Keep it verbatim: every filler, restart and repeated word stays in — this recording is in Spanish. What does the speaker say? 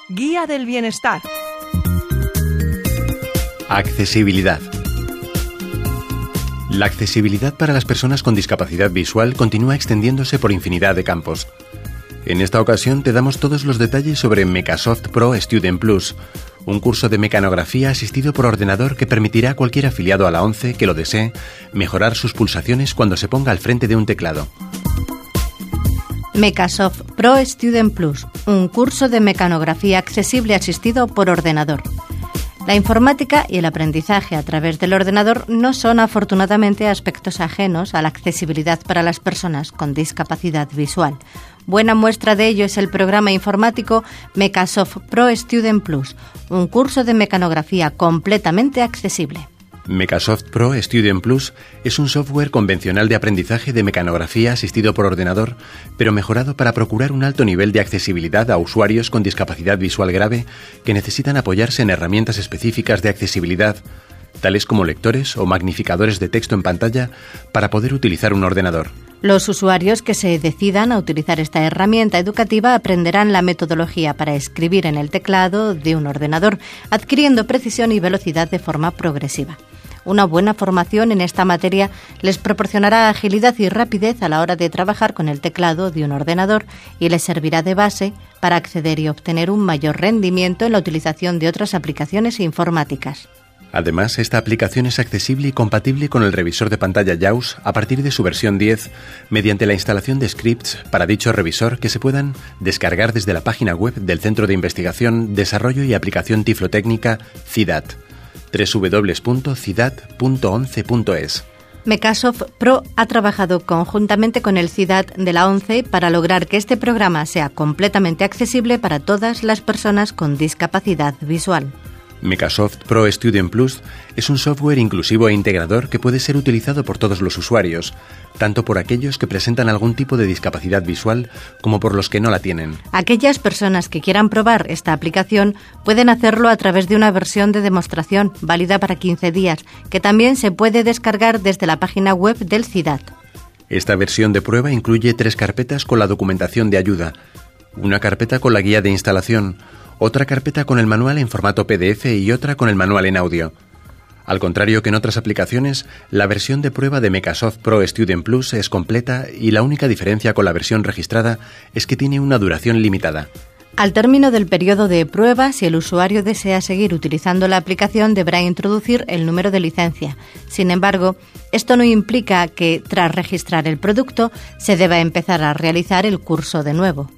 Guía del bienestar. Accesibilidad. La accesibilidad para las personas con discapacidad visual continúa extendiéndose por infinidad de campos. En esta ocasión te damos todos los detalles sobre Mecasoft Pro Student Plus, un curso de mecanografía asistido por ordenador que permitirá a cualquier afiliado a la ONCE que lo desee mejorar sus pulsaciones cuando se ponga al frente de un teclado. Mecasoft Pro Student Plus, un curso de mecanografía accesible asistido por ordenador. La informática y el aprendizaje a través del ordenador no son afortunadamente aspectos ajenos a la accesibilidad para las personas con discapacidad visual. Buena muestra de ello es el programa informático Mecasoft Pro Student Plus, un curso de mecanografía completamente accesible. Mecasoft Pro Student Plus es un software convencional de aprendizaje de mecanografía asistido por ordenador, pero mejorado para procurar un alto nivel de accesibilidad a usuarios con discapacidad visual grave que necesitan apoyarse en herramientas específicas de accesibilidad, tales como lectores o magnificadores de texto en pantalla, para poder utilizar un ordenador. Los usuarios que se decidan a utilizar esta herramienta educativa aprenderán la metodología para escribir en el teclado de un ordenador, adquiriendo precisión y velocidad de forma progresiva. Una buena formación en esta materia les proporcionará agilidad y rapidez a la hora de trabajar con el teclado de un ordenador y les servirá de base para acceder y obtener un mayor rendimiento en la utilización de otras aplicaciones informáticas. Además, esta aplicación es accesible y compatible con el revisor de pantalla JAWS a partir de su versión diez, mediante la instalación de scripts para dicho revisor que se puedan descargar desde la página web del Centro de Investigación, Desarrollo y Aplicación Tiflotécnica CIDAT, doble u doble u doble u punto cidat punto once punto es. Mecasoft Pro ha trabajado conjuntamente con el CIDAT de la ONCE para lograr que este programa sea completamente accesible para todas las personas con discapacidad visual. Mecasoft Pro Student Plus es un software inclusivo e integrador que puede ser utilizado por todos los usuarios, tanto por aquellos que presentan algún tipo de discapacidad visual como por los que no la tienen. Aquellas personas que quieran probar esta aplicación pueden hacerlo a través de una versión de demostración válida para quince días, que también se puede descargar desde la página web del CIDAT. Esta versión de prueba incluye tres carpetas con la documentación de ayuda, una carpeta con la guía de instalación, otra carpeta con el manual en formato P D F y otra con el manual en audio. Al contrario que en otras aplicaciones, la versión de prueba de Mecasoft Pro Student Plus es completa y la única diferencia con la versión registrada es que tiene una duración limitada. Al término del periodo de prueba, si el usuario desea seguir utilizando la aplicación, deberá introducir el número de licencia. Sin embargo, esto no implica que, tras registrar el producto, se deba empezar a realizar el curso de nuevo.